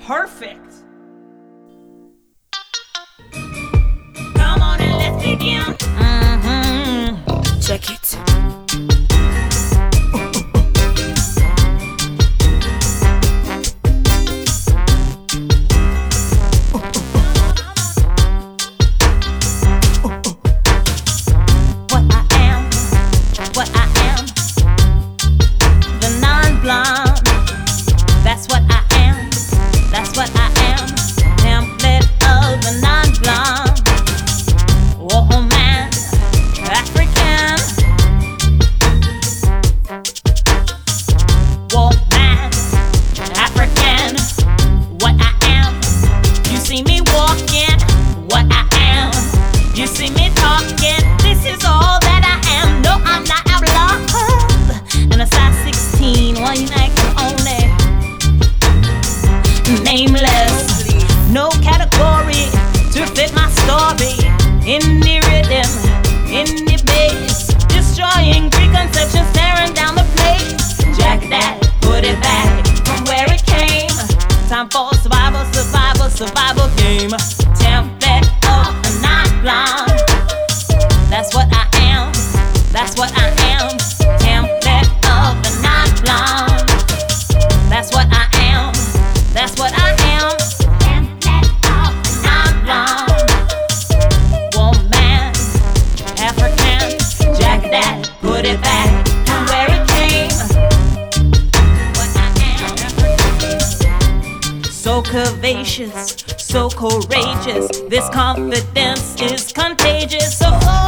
Perfect. Come on and let's begin. Check it. What I am, the non-blonde. That's what I am. That's what I am. Template of the non-blonde. Woman, African. Woman, African. What I am. You see me walking. What I am. You see me talking. This is all that I am. No, I'm not out love. And a size 16, one like only. Nameless, no category to fit my story. In the rhythm, in the bass, destroying preconceptions, tearing down the place. Jack that, put it back from where it came. Time for survival, survival, survival game. Template of a non-blonde. That's what I am. That's what I am. Template of a non-blonde. That's what I am. That's what I am. Template of a non-blonde. Woman, African. Jack that, put it back from where it came. What I am. So curvaceous, so courageous. This confidence is contagious. So